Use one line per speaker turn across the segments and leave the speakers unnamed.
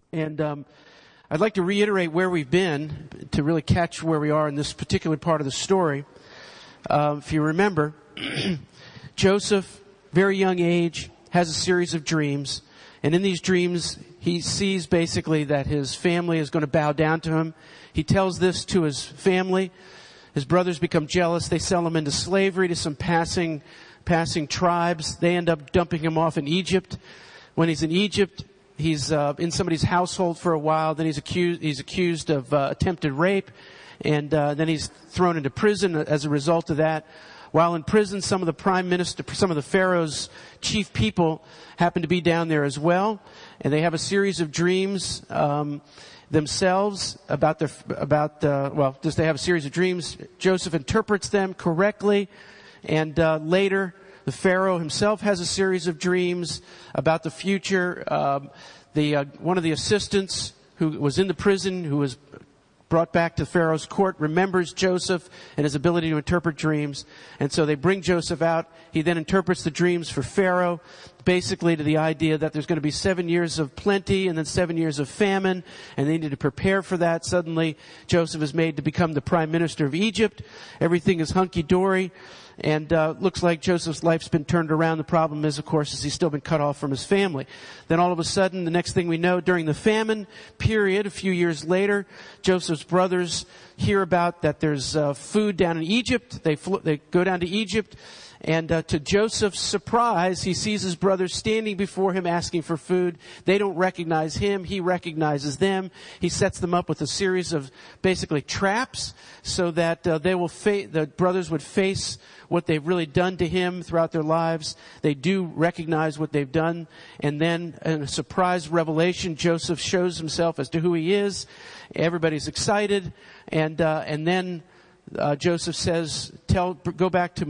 And I'd like to reiterate where we've been to really catch where we are in this particular part of the story. If you remember, Joseph, very young age, has a series of dreams. And in these dreams, he sees basically that his family is going to bow down to him. He tells this to his family. His brothers become jealous. They sell him into slavery to some passing tribes. They end up dumping him off in Egypt. When he's in Egypt, he's in somebody's household for a while. Then he's accused of attempted rape, and then he's thrown into prison as a result of that. While in prison, some of the Pharaoh's chief people happen to be down there as well, and they have a series of dreams themselves they have a series of dreams. Joseph interprets them correctly, and later the Pharaoh himself has a series of dreams about the future. One of the assistants who was in the prison, who was brought back to Pharaoh's court, remembers Joseph and his ability to interpret dreams. And so they bring Joseph out. He then interprets the dreams for Pharaoh, basically to the idea that there's going to be 7 years of plenty and then 7 years of famine, and they need to prepare for that. Suddenly, Joseph is made to become the prime minister of Egypt. Everything is hunky-dory. And looks like Joseph's life's been turned around. The problem is, of course, he's still been cut off from his family. Then all of a sudden, the next thing we know, during the famine period, a few years later, Joseph's brothers hear about that there's food down in Egypt. They go down to Egypt. And to Joseph's surprise, he sees his brothers standing before him asking for food. They don't recognize him. He recognizes them. He sets them up with a series of basically traps so that the brothers would face what they've really done to him throughout their lives. They do recognize what they've done. And then in a surprise revelation, Joseph shows himself as to who he is. Everybody's excited. And then Joseph says, go back to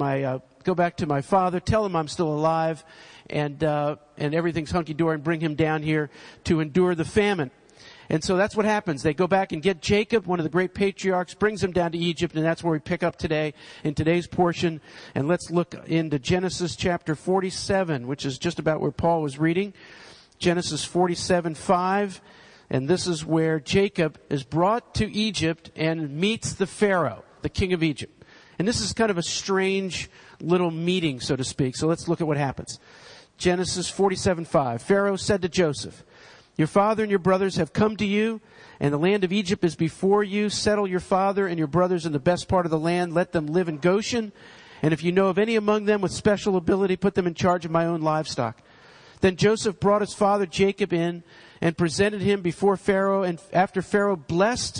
my father, tell him I'm still alive, and everything's hunky-dory, and bring him down here to endure the famine. And so that's what happens. They go back and get Jacob, one of the great patriarchs, brings him down to Egypt, and that's where we pick up today in today's portion. And let's look into Genesis chapter 47, which is just about where Paul was reading. Genesis 47:5. And this is where Jacob is brought to Egypt and meets the Pharaoh, the king of Egypt. And this is kind of a strange little meeting, so to speak. So let's look at what happens. Genesis 47:5. Pharaoh said to Joseph, "Your father and your brothers have come to you, and the land of Egypt is before you. Settle your father and your brothers in the best part of the land. Let them live in Goshen. And if you know of any among them with special ability, put them in charge of my own livestock." Then Joseph brought his father Jacob in and presented him before Pharaoh. And after Jacob blessed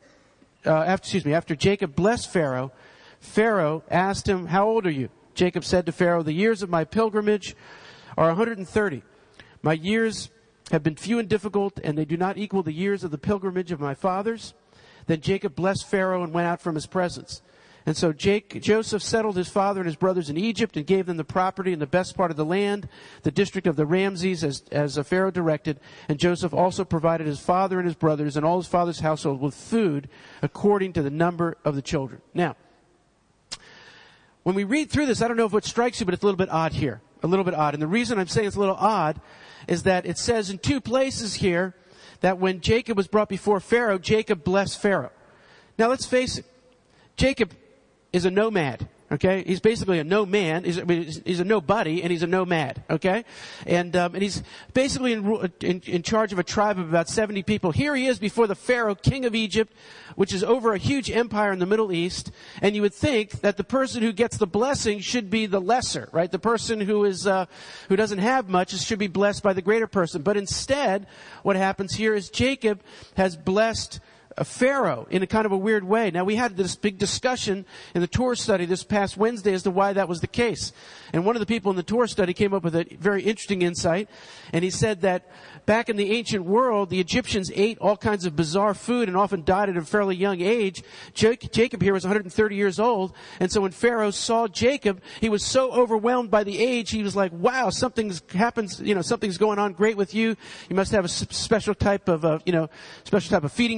Pharaoh, Pharaoh asked him, "How old are you?" Jacob said to Pharaoh, "The years of my pilgrimage are 130. My years have been few and difficult, and they do not equal the years of the pilgrimage of my fathers." Then Jacob blessed Pharaoh and went out from his presence. And so Joseph settled his father and his brothers in Egypt and gave them the property in the best part of the land, the district of the Ramses, as Pharaoh directed. And Joseph also provided his father and his brothers and all his father's household with food according to the number of the children. Now, when we read through this, I don't know if it strikes you, but it's a little bit odd here. A little bit odd. And the reason I'm saying it's a little odd is that it says in two places here that when Jacob was brought before Pharaoh, Jacob blessed Pharaoh. Now let's face it. Jacob is a nomad. Okay, he's basically a no man. He's a nobody, and he's a nomad. Okay, and he's basically in charge of a tribe of about 70 people. Here he is before the Pharaoh, king of Egypt, which is over a huge empire in the Middle East. And you would think that the person who gets the blessing should be the lesser, right? The person who doesn't have much should be blessed by the greater person. But instead, what happens here is Jacob has blessed Pharaoh in a kind of a weird way. Now, we had this big discussion in the Torah study this past Wednesday as to why that was the case. And one of the people in the Torah study came up with a very interesting insight. And he said that back in the ancient world, the Egyptians ate all kinds of bizarre food and often died at a fairly young age. Jacob here was 130 years old. And so when Pharaoh saw Jacob, he was so overwhelmed by the age, he was like, wow, something's going on great with you. You must have a special type of feeding program.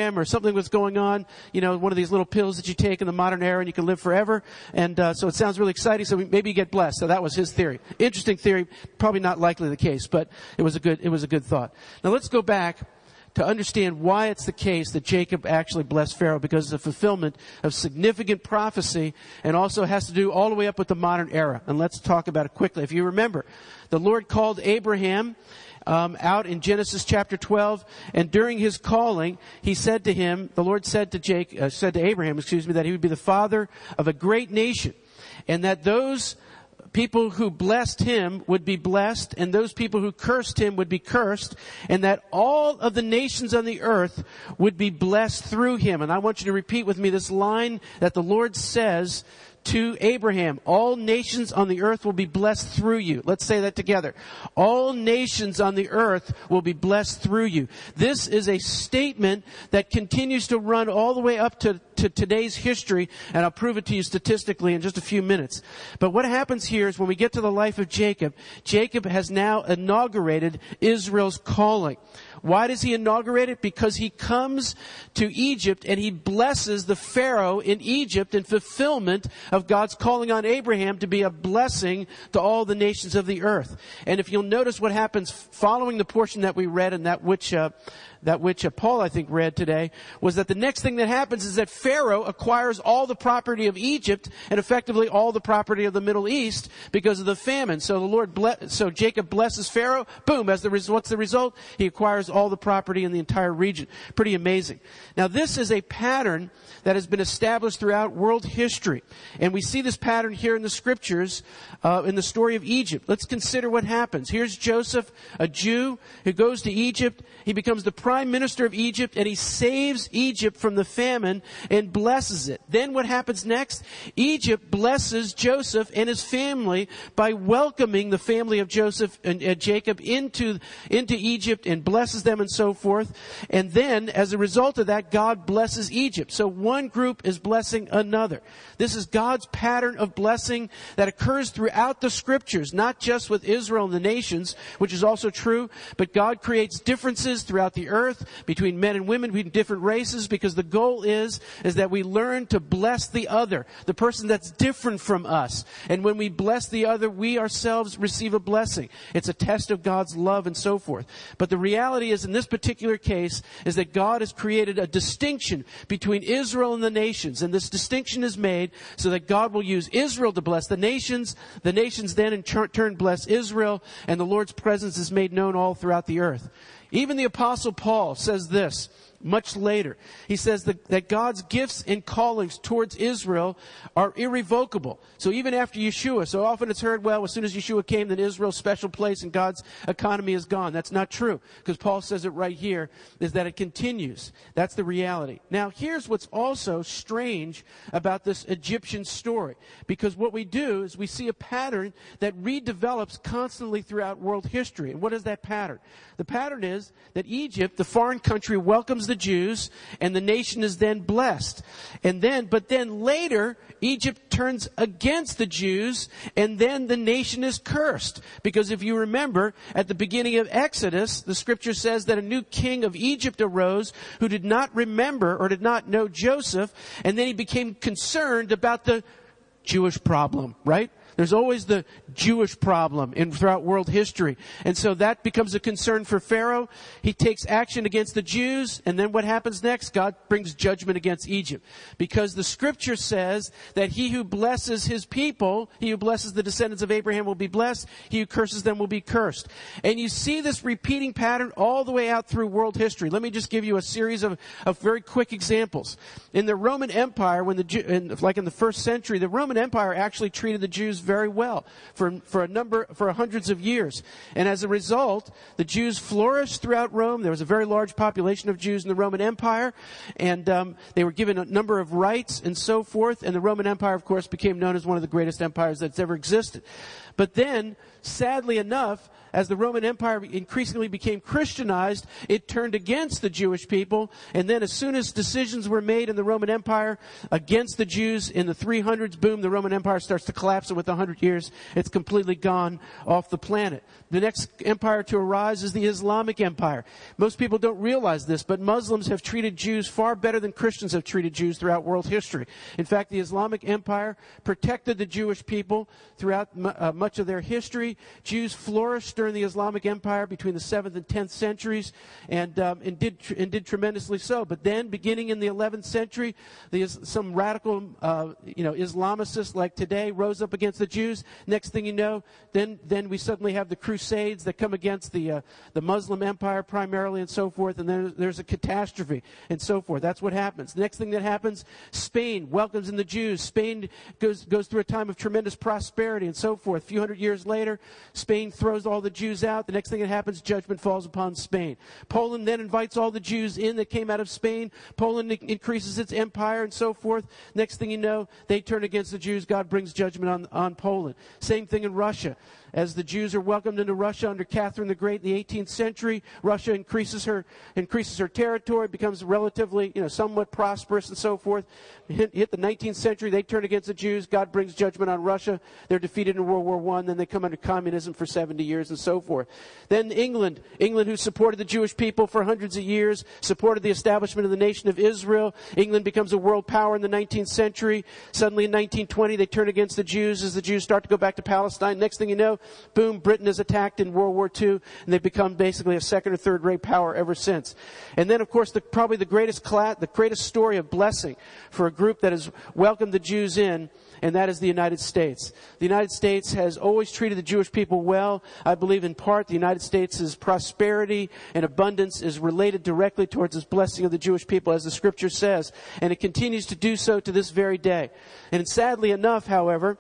program or something was going on, one of these little pills that you take in the modern era and you can live forever. And so it sounds really exciting, so maybe you get blessed. So that was his theory. Interesting theory, probably not likely the case, but it was a good thought. Now let's go back to understand why it's the case that Jacob actually blessed Pharaoh, because it's a fulfillment of significant prophecy and also has to do all the way up with the modern era. And let's talk about it quickly. If you remember, the Lord called Abraham out in Genesis chapter 12, and during his calling, he said to him, the Lord said to Abraham, that he would be the father of a great nation, and that those people who blessed him would be blessed, and those people who cursed him would be cursed, and that all of the nations on the earth would be blessed through him. And I want you to repeat with me this line that the Lord says to Abraham: all nations on the earth will be blessed through you. Let's say that together. All nations on the earth will be blessed through you. This is a statement that continues to run all the way up to today's history, and I'll prove it to you statistically in just a few minutes. But what happens here is when we get to the life of Jacob, Jacob has now inaugurated Israel's calling. Why does he inaugurate it? Because he comes to Egypt and he blesses the Pharaoh in Egypt in fulfillment of God's calling on Abraham to be a blessing to all the nations of the earth. And if you'll notice what happens following the portion that we read and that which Paul, I think, read today, was that the next thing that happens is that Pharaoh acquires all the property of Egypt and effectively all the property of the Middle East because of the famine. So so Jacob blesses Pharaoh. Boom. What's the result? He acquires all the property in the entire region. Pretty amazing. Now, this is a pattern that has been established throughout world history. And we see this pattern here in the scriptures, in the story of Egypt. Let's consider what happens. Here's Joseph, a Jew who goes to Egypt. He becomes the prime minister of Egypt, and he saves Egypt from the famine and blesses it. Then what happens next? Egypt blesses Joseph and his family by welcoming the family of Joseph and Jacob into Egypt and blesses them and so forth. And then, as a result of that, God blesses Egypt. So one group is blessing another. This is God's pattern of blessing that occurs throughout the scriptures, not just with Israel and the nations, which is also true, but God creates differences throughout the earth between men and women, between different races, because the goal is that we learn to bless the other, the person that's different from us. And when we bless the other, we ourselves receive a blessing. It's a test of God's love and so forth. But the reality is, in this particular case, is that God has created a distinction between Israel and the nations. And this distinction is made so that God will use Israel to bless the nations then in turn bless Israel, and the Lord's presence is made known all throughout the earth. Even the Apostle Paul says this much later. He says that God's gifts and callings towards Israel are irrevocable. So even after Yeshua, so often it's heard, well, as soon as Yeshua came, then Israel's special place in God's economy is gone. That's not true, because Paul says it right here, is that it continues. That's the reality. Now, here's what's also strange about this Egyptian story, because what we do is we see a pattern that redevelops constantly throughout world history. And what is that pattern? The pattern is that Egypt, the foreign country, welcomes the Jews, and the nation is then blessed. But then later, Egypt turns against the Jews, and then the nation is cursed. Because if you remember, at the beginning of Exodus, the scripture says that a new king of Egypt arose who did not remember or did not know Joseph, and then he became concerned about the Jewish problem, right? There's always the Jewish problem throughout world history. And so that becomes a concern for Pharaoh. He takes action against the Jews, and then what happens next? God brings judgment against Egypt. Because the scripture says that he who blesses his people, he who blesses the descendants of Abraham will be blessed, he who curses them will be cursed. And you see this repeating pattern all the way out through world history. Let me just give you a series of very quick examples. In the Roman Empire, like in the first century, the Roman Empire actually treated the Jews very well for hundreds of years. And as a result, the Jews flourished throughout Rome. There was a very large population of Jews in the Roman Empire, and they were given a number of rights and so forth. And the Roman Empire, of course, became known as one of the greatest empires that's ever existed. But then, sadly enough, as the Roman Empire increasingly became Christianized, it turned against the Jewish people. And then as soon as decisions were made in the Roman Empire against the Jews in the 300s, boom, the Roman Empire starts to collapse. And with 100 years, it's completely gone off the planet. The next empire to arise is the Islamic Empire. Most people don't realize this, but Muslims have treated Jews far better than Christians have treated Jews throughout world history. In fact, the Islamic Empire protected the Jewish people throughout much of their history. Jews flourished during the Islamic Empire between the 7th and 10th centuries, and did tremendously so. But then, beginning in the 11th century, some radical, Islamicists like today rose up against the Jews. Next thing you know, then we suddenly have the Crusades that come against the Muslim Empire primarily, and so forth. And then there's a catastrophe, and so forth. That's what happens. The next thing that happens, Spain welcomes in the Jews. Spain goes through a time of tremendous prosperity, and so forth. A few hundred years later, Spain throws all the Jews out. The next thing that happens, judgment falls upon Spain. Poland then invites all the Jews in that came out of Spain. Poland increases its empire, and so forth. Next thing you know, they turn against the Jews. God brings judgment on Poland. Same thing in Russia. As the Jews are welcomed into Russia under Catherine the Great in the 18th century, Russia increases her territory, becomes relatively, somewhat prosperous, and so forth. Hit the 19th century, they turn against the Jews. God brings judgment on Russia. They're defeated in World War I. Then they come under communism for 70 years, and so forth. Then England, who supported the Jewish people for hundreds of years, supported the establishment of the nation of Israel. England becomes a world power in the 19th century. Suddenly in 1920, they turn against the Jews as the Jews start to go back to Palestine. Next thing you know, boom, Britain is attacked in World War II, and they've become basically a second or third rate power ever since. And then, of course, probably the greatest story of blessing for a group that has welcomed the Jews in, and that is the United States. The United States has always treated the Jewish people well. I believe in part the United States' prosperity and abundance is related directly towards this blessing of the Jewish people, as the Scripture says, and it continues to do so to this very day. And sadly enough, however,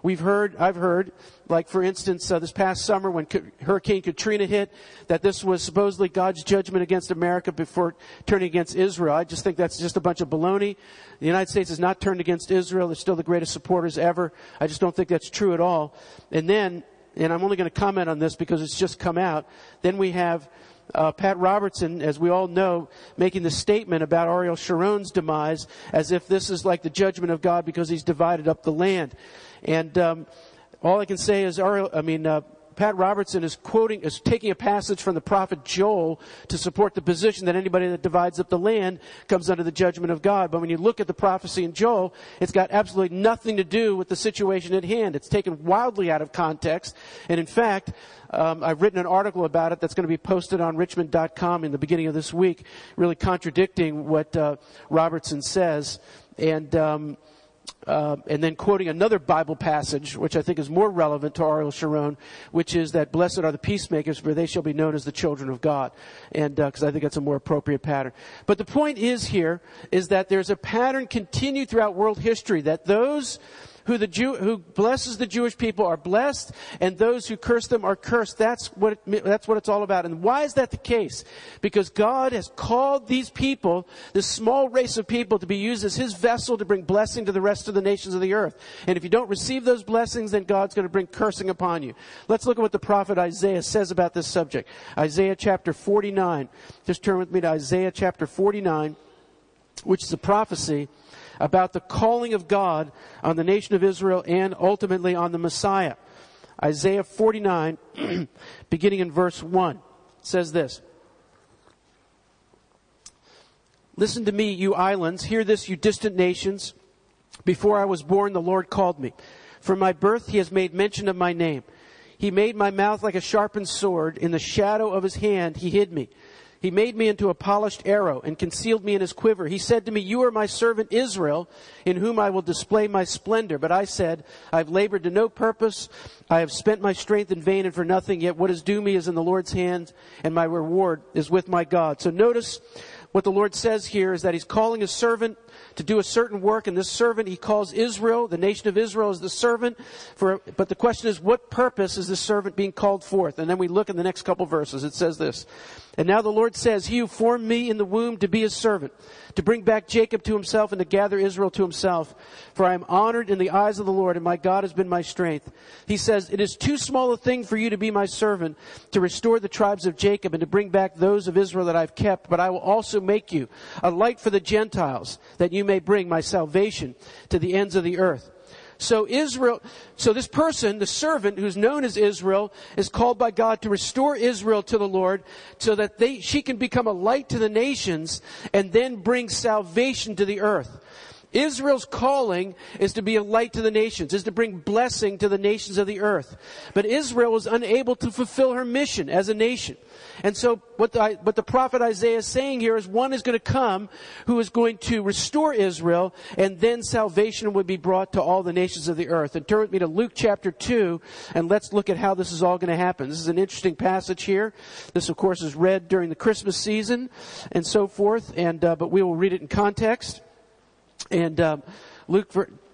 I've heard, like for instance, this past summer when Hurricane Katrina hit, that this was supposedly God's judgment against America before turning against Israel. I just think that's just a bunch of baloney. The United States has not turned against Israel. They're still the greatest supporters ever. I just don't think that's true at all. And then, and I'm only going to comment on this because it's just come out, then we have Pat Robertson, as we all know, making the statement about Ariel Sharon's demise as if this is like the judgment of God because he's divided up the land. And all I can say is Pat Robertson is taking a passage from the prophet Joel to support the position that anybody that divides up the land comes under the judgment of God. But when you look at the prophecy in Joel, it's got absolutely nothing to do with the situation at hand. It's taken wildly out of context. And in fact, I've written an article about it that's going to be posted on Richmond.com in the beginning of this week, really contradicting what Robertson says. And then quoting another Bible passage, which I think is more relevant to Ariel Sharon, which is that blessed are the peacemakers, for they shall be known as the children of God. And because I think that's a more appropriate pattern. But the point is that there's a pattern continued throughout world history, that those who blesses the Jewish people are blessed, and those who curse them are cursed. That's what it's all about. And why is that the case? Because God has called these people, this small race of people, to be used as His vessel to bring blessing to the rest of the nations of the earth. And if you don't receive those blessings, then God's going to bring cursing upon you. Let's look at what the prophet Isaiah says about this subject. Isaiah chapter 49. Just turn with me to Isaiah chapter 49, which is a prophecy about the calling of God on the nation of Israel and ultimately on the Messiah. Isaiah 49, beginning in verse 1, says this. Listen to me, you islands. Hear this, you distant nations. Before I was born, the Lord called me. From my birth, He has made mention of my name. He made my mouth like a sharpened sword. In the shadow of His hand, He hid me. He made me into a polished arrow and concealed me in His quiver. He said to me, you are my servant Israel, in whom I will display my splendor. But I said, I've labored to no purpose. I have spent my strength in vain and for nothing. Yet what is due me is in the Lord's hand, and my reward is with my God. So notice what the Lord says here is that He's calling His servant to do a certain work, and this servant He calls Israel. The nation of Israel is the servant. But the question is, what purpose is this servant being called forth? And then we look in the next couple verses. It says this. And now the Lord says, he who formed me in the womb to be his servant, to bring back Jacob to himself and to gather Israel to himself. For I am honored in the eyes of the Lord, and my God has been my strength. He says, it is too small a thing for you to be my servant, to restore the tribes of Jacob and to bring back those of Israel that I've kept. But I will also make you a light for the Gentiles, that you may bring my salvation to the ends of the earth. So this person, the servant who's known as Israel, is called by God to restore Israel to the Lord so that she can become a light to the nations and then bring salvation to the earth. Israel's calling is to be a light to the nations, is to bring blessing to the nations of the earth. But Israel was unable to fulfill her mission as a nation. And so what the prophet Isaiah is saying here is one is going to come who is going to restore Israel, and then salvation would be brought to all the nations of the earth. And turn with me to Luke chapter 2, and let's look at how this is all going to happen. This is an interesting passage here. This, of course, is read during the Christmas season and so forth, but we will read it in context. And Luke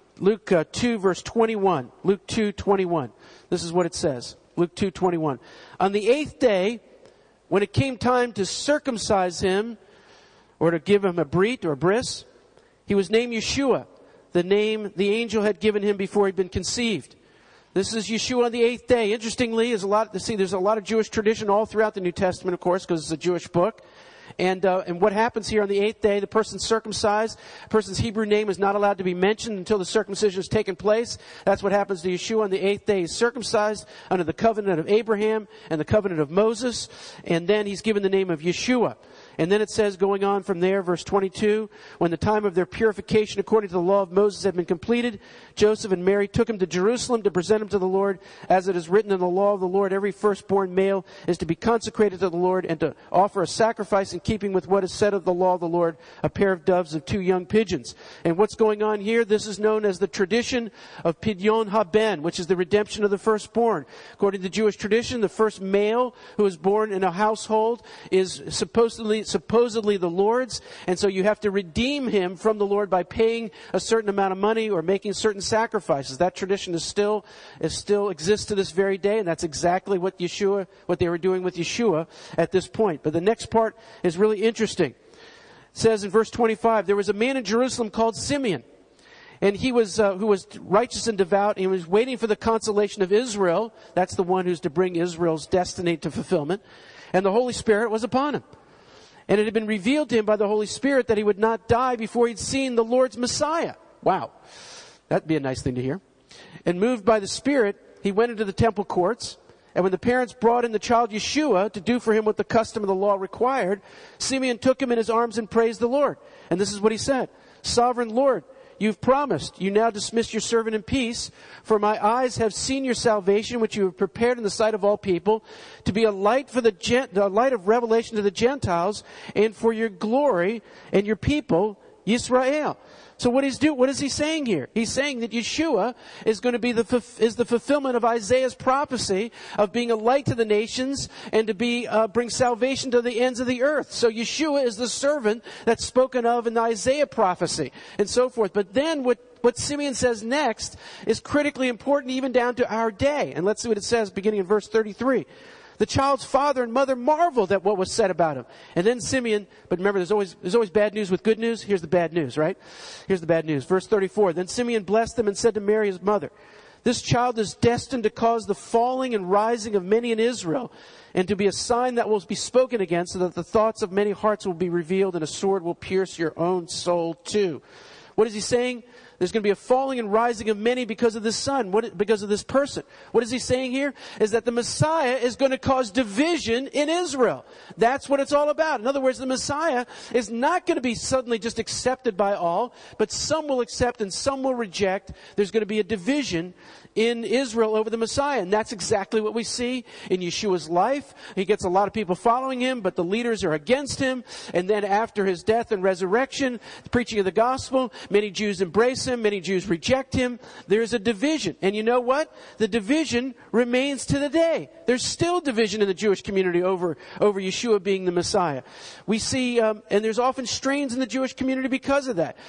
2 verse 21. Luke 2:21. This is what it says. Luke 2:21. On the 8th day, when it came time to circumcise him, or to give him a brit or a bris, he was named Yeshua, the name the angel had given him before he'd been conceived. This is Yeshua on the 8th day. Interestingly, there's a lot of Jewish tradition all throughout the New Testament, of course, because it's a Jewish book. And what happens here on the 8th day, the person's circumcised. The person's Hebrew name is not allowed to be mentioned until the circumcision has taken place. That's what happens to Yeshua on the 8th day. He's circumcised under the covenant of Abraham and the covenant of Moses. And then he's given the name of Yeshua. And then it says, going on from there, verse 22, when the time of their purification according to the law of Moses had been completed, Joseph and Mary took him to Jerusalem to present him to the Lord. As it is written in the law of the Lord, every firstborn male is to be consecrated to the Lord and to offer a sacrifice in keeping with what is said of the law of the Lord, a pair of doves of 2 young pigeons. And what's going on here? This is known as the tradition of Pidyon Haben, which is the redemption of the firstborn. According to Jewish tradition, the first male who is born in a household is supposedly the Lord's, and so you have to redeem him from the Lord by paying a certain amount of money or making certain sacrifices. That tradition still exists to this very day, and that's exactly what they were doing with Yeshua at this point. But the next part is really interesting. It says in verse 25, there was a man in Jerusalem called Simeon, and he was who was righteous and devout, and he was waiting for the consolation of Israel. That's the one who's to bring Israel's destiny to fulfillment. And the Holy Spirit was upon him. And it had been revealed to him by the Holy Spirit that he would not die before he'd seen the Lord's Messiah. Wow. That'd be a nice thing to hear. And moved by the Spirit, he went into the temple courts. And when the parents brought in the child Yeshua to do for him what the custom of the law required, Simeon took him in his arms and praised the Lord. And this is what he said. Sovereign Lord, you've promised. You now dismiss your servant in peace. For my eyes have seen your salvation, which you have prepared in the sight of all people, to be a light for the light of revelation to the Gentiles, and for your glory and your people, Yisrael. So what is he saying here? He's saying that Yeshua is going to be the fulfillment of Isaiah's prophecy of being a light to the nations and to bring salvation to the ends of the earth. So Yeshua is the servant that's spoken of in the Isaiah prophecy and so forth. But then what Simeon says next is critically important even down to our day. And let's see what it says beginning in verse 33. The child's father and mother marveled at what was said about him. And then Simeon, but remember, there's always bad news with good news. Here's the bad news, right? Here's the bad news. Verse 34. Then Simeon blessed them and said to Mary, his mother, this child is destined to cause the falling and rising of many in Israel, and to be a sign that will be spoken against, so that the thoughts of many hearts will be revealed, and a sword will pierce your own soul too. What is he saying? There's going to be a falling and rising of many because of this son, because of this person. What is he saying here? Is that the Messiah is going to cause division in Israel. That's what it's all about. In other words, the Messiah is not going to be suddenly just accepted by all, but some will accept and some will reject. There's going to be a division in Israel over the Messiah. And that's exactly what we see in Yeshua's life. He gets a lot of people following him, but the leaders are against him. And then after his death and resurrection, the preaching of the gospel, many Jews embrace him, many Jews reject him. There's a division. And you know what? The division remains to the day. There's still division in the Jewish community over Yeshua being the Messiah. We see, and there's often strains in the Jewish community because of that.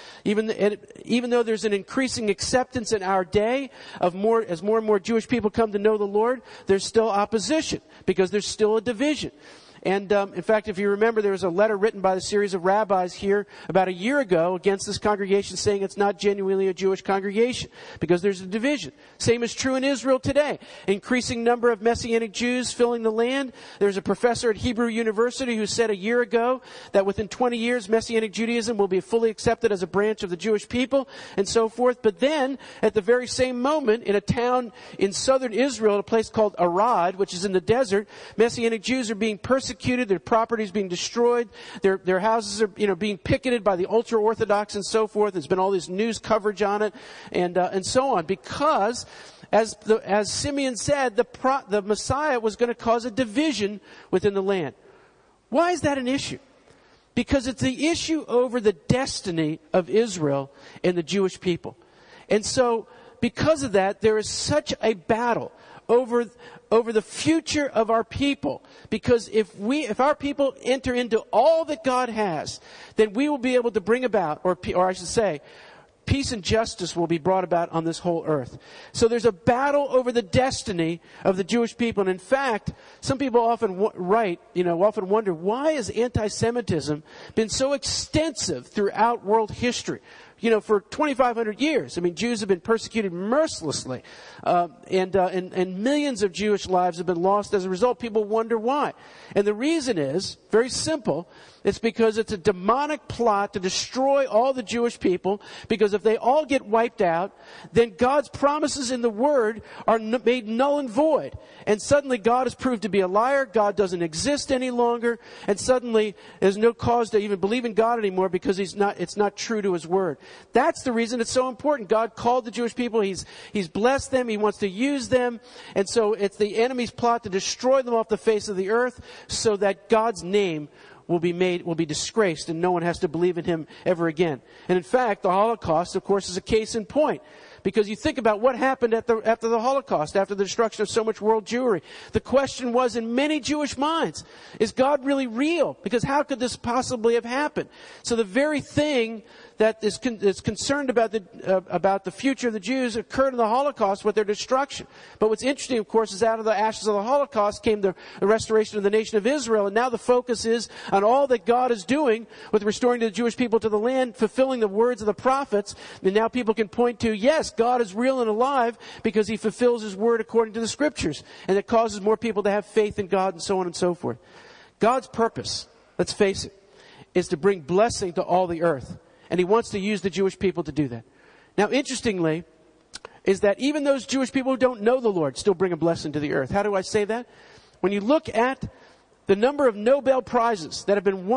Even though there's an increasing acceptance in our day as more and more Jewish people come to know the Lord, there's still opposition because there's still a division. And in fact, if you remember, there was a letter written by the series of rabbis here about a year ago against this congregation, saying it's not genuinely a Jewish congregation because there's a division. Same is true in Israel today. Increasing number of Messianic Jews filling the land. There's a professor at Hebrew University who said a year ago that within 20 years, Messianic Judaism will be fully accepted as a branch of the Jewish people and so forth. But then, at the very same moment, in a town in southern Israel, a place called Arad, which is in the desert, Messianic Jews are being persecuted, their property is being destroyed, their houses are, being picketed by the ultra-Orthodox and so forth. There's been all this news coverage on it, and so on, because as Simeon said, the Messiah was going to cause a division within the land. Why is that an issue? Because it's the issue over the destiny of Israel and the Jewish people. And so, because of that, there is such a battle over the future of our people. Because if our people enter into all that God has, then we will be able to bring about, or I should say, peace and justice will be brought about on this whole earth. So there's a battle over the destiny of the Jewish people. And in fact, some people often often wonder, why has anti-Semitism been so extensive throughout world history? For 2,500 years. Jews have been persecuted mercilessly. And millions of Jewish lives have been lost as a result. People wonder why. And the reason is very simple. It's because it's a demonic plot to destroy all the Jewish people. Because if they all get wiped out, then God's promises in the Word are made null and void. And suddenly God is proved to be a liar. God doesn't exist any longer. And suddenly there's no cause to even believe in God anymore because it's not true to His Word. That's the reason it's so important. God called the Jewish people. He's blessed them. He wants to use them. And so it's the enemy's plot to destroy them off the face of the earth so that God's name will be disgraced and no one has to believe in Him ever again. And in fact, the Holocaust, of course, is a case in point. Because you think about what happened after the Holocaust, after the destruction of so much world Jewry. The question was in many Jewish minds, is God really real? Because how could this possibly have happened? So the very thing that is concerned about the future of the Jews occurred in the Holocaust with their destruction. But what's interesting, of course, is out of the ashes of the Holocaust came the restoration of the nation of Israel. And now the focus is on all that God is doing with restoring the Jewish people to the land, fulfilling the words of the prophets. And now people can point to, yes, God is real and alive because He fulfills His word according to the Scriptures. And it causes more people to have faith in God and so on and so forth. God's purpose, let's face it, is to bring blessing to all the earth. And He wants to use the Jewish people to do that. Now, interestingly, is that even those Jewish people who don't know the Lord still bring a blessing to the earth. How do I say that? When you look at the number of Nobel Prizes that have been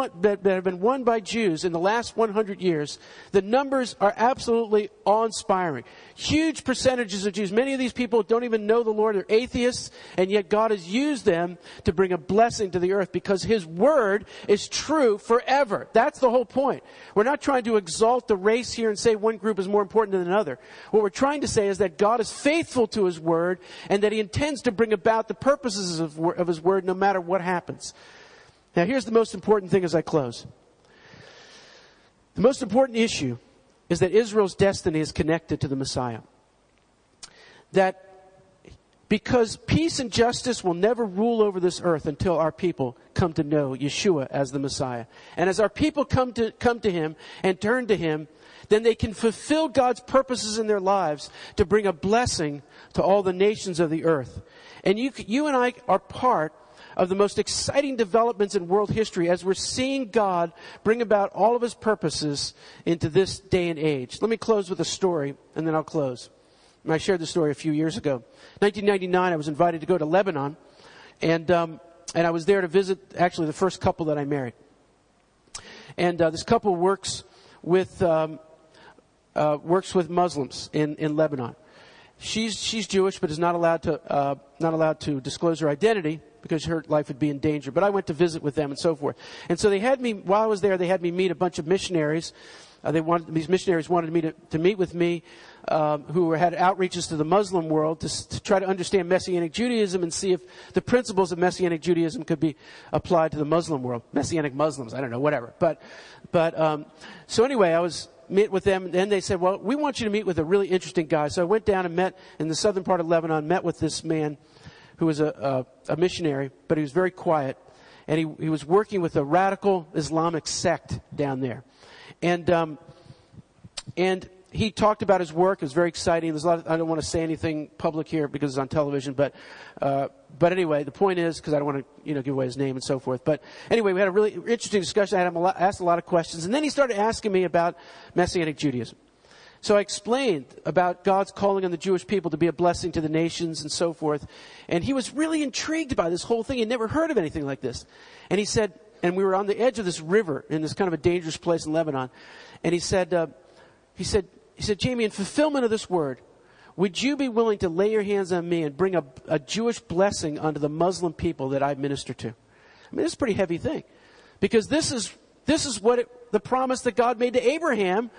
won by Jews in the last 100 years, the numbers are absolutely awe-inspiring. Huge percentages of Jews. Many of these people don't even know the Lord. They're atheists, and yet God has used them to bring a blessing to the earth because His word is true forever. That's the whole point. We're not trying to exalt the race here and say one group is more important than another. What we're trying to say is that God is faithful to His word and that He intends to bring about the purposes of His word no matter what happens. Now, here's the most important thing as I close. The most important issue is that Israel's destiny is connected to the Messiah. That because peace and justice will never rule over this earth until our people come to know Yeshua as the Messiah. And as our people come to Him and turn to Him, then they can fulfill God's purposes in their lives to bring a blessing to all the nations of the earth. And you and I are part of the most exciting developments in world history as we're seeing God bring about all of His purposes into this day and age. Let me close with a story, and then I'll close. I shared this story a few years ago. 1999, I was invited to go to Lebanon, and I was there to visit actually the first couple that I married. And this couple works with Muslims in Lebanon. She's Jewish, but is not allowed to disclose her identity because her life would be in danger. But I went to visit with them and so forth. And so they had me, while I was there, they had me meet a bunch of missionaries. These missionaries wanted me to meet with me, who had outreaches to the Muslim world to try to understand Messianic Judaism and see if the principles of Messianic Judaism could be applied to the Muslim world. Messianic Muslims, I don't know, whatever. So anyway, I was meet with them, and then they said, well, we want you to meet with a really interesting guy. So I went down and met in the southern part of Lebanon, met with this man who was a missionary, but he was very quiet. and he was working with a radical Islamic sect down there. And he talked about his work. It was very exciting. There's a lot I don't want to say anything public here because it's on television, but anyway, the point is, because I don't want to, give away his name and so forth. But anyway, we had a really interesting discussion. I had him asked a lot of questions, and then he started asking me about Messianic Judaism. So I explained about God's calling on the Jewish people to be a blessing to the nations and so forth. And he was really intrigued by this whole thing. He'd never heard of anything like this. And he said, and we were on the edge of this river in this kind of a dangerous place in Lebanon. And he said, Jamie, in fulfillment of this word, would you be willing to lay your hands on me and bring a Jewish blessing onto the Muslim people that I minister to? I mean, it's a pretty heavy thing. Because this is the promise that God made to Abraham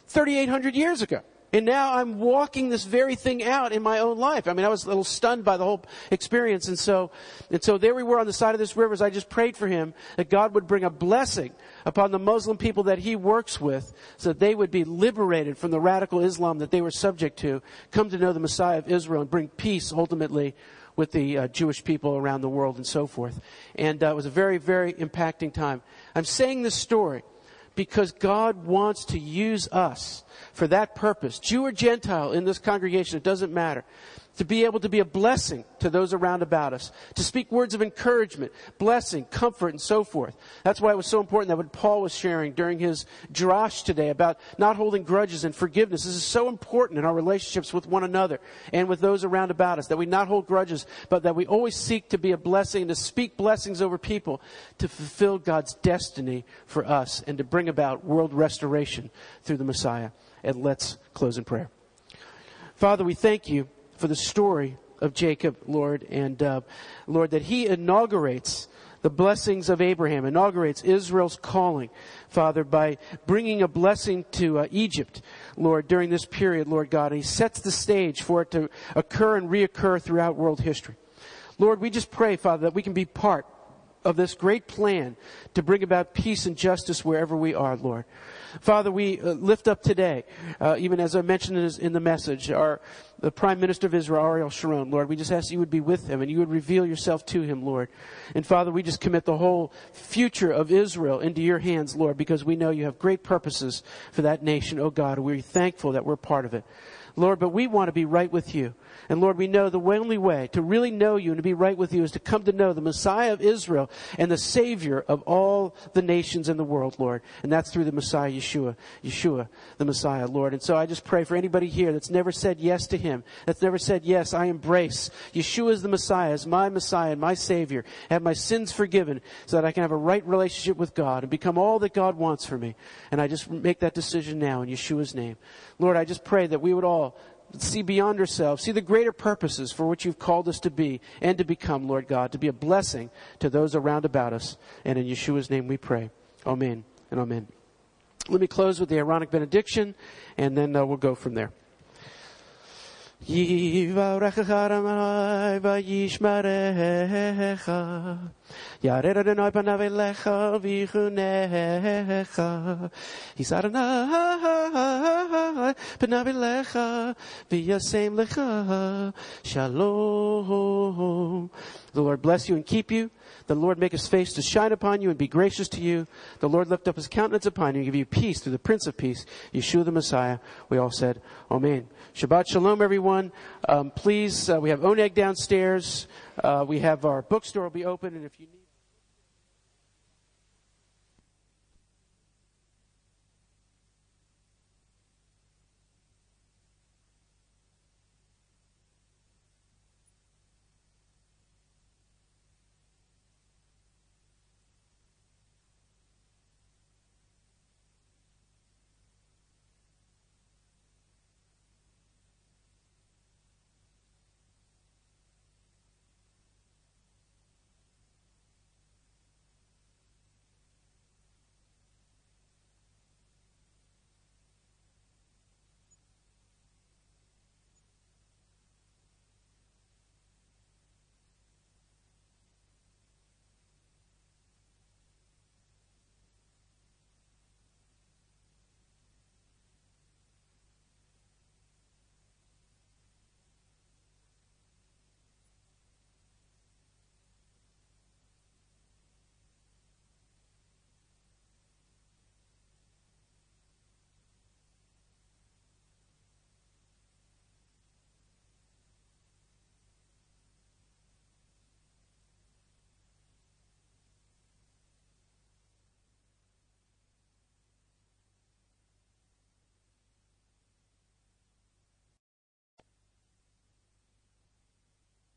3,800 years ago. And now I'm walking this very thing out in my own life. I mean, I was a little stunned by the whole experience. And so there we were on the side of this river as I just prayed for him that God would bring a blessing upon the Muslim people that he works with so that they would be liberated from the radical Islam that they were subject to, come to know the Messiah of Israel and bring peace ultimately with the Jewish people around the world and so forth. And it was a very, very impacting time. I'm saying this story because God wants to use us for that purpose, Jew or Gentile in this congregation, it doesn't matter, to be able to be a blessing to those around about us, to speak words of encouragement, blessing, comfort, and so forth. That's why it was so important that what Paul was sharing during his drash today about not holding grudges and forgiveness. This is so important in our relationships with one another and with those around about us, that we not hold grudges, but that we always seek to be a blessing, to speak blessings over people, to fulfill God's destiny for us, and to bring about world restoration through the Messiah. And let's close in prayer. Father, we thank you for the story of Jacob, Lord, and Lord, that he inaugurates the blessings of Abraham, inaugurates Israel's calling, Father, by bringing a blessing to Egypt, Lord, during this period, Lord God. And he sets the stage for it to occur and reoccur throughout world history. Lord, we just pray, Father, that we can be part of this great plan to bring about peace and justice wherever we are, Lord. Father, we lift up today, even as I mentioned in the message, the Prime Minister of Israel, Ariel Sharon, Lord. We just ask you would be with him and you would reveal yourself to him, Lord. And Father, we just commit the whole future of Israel into your hands, Lord, because we know you have great purposes for that nation, oh God. We're thankful that we're part of it. Lord, but we want to be right with you. And Lord, we know the only way to really know you and to be right with you is to come to know the Messiah of Israel and the Savior of all the nations in the world, Lord. And that's through the Messiah, Yeshua, the Messiah, Lord. And so I just pray for anybody here that's never said yes to him, that's never said, yes, I embrace Yeshua as the Messiah, as my Messiah and my Savior, have my sins forgiven so that I can have a right relationship with God and become all that God wants for me. And I just make that decision now in Yeshua's name. Lord, I just pray that we would all see beyond ourselves, see the greater purposes for which you've called us to be and to become, Lord God, to be a blessing to those around about us. And in Yeshua's name we pray. Amen and amen. Let me close with the Aaronic benediction, and then we'll go from there. Yivarecha Adonai v'yishmerecha, Yared Adonai panav elecha v'yichunecha, Yisad Adonai panav elecha v'yasem lecha shalom. The Lord bless you and keep you. The Lord make his face to shine upon you and be gracious to you. The Lord lift up his countenance upon you and give you peace through the Prince of Peace, Yeshua the Messiah. We all said, Amen. Shabbat Shalom, everyone. Please, we have Oneg downstairs. We have our bookstore will be open, and if you need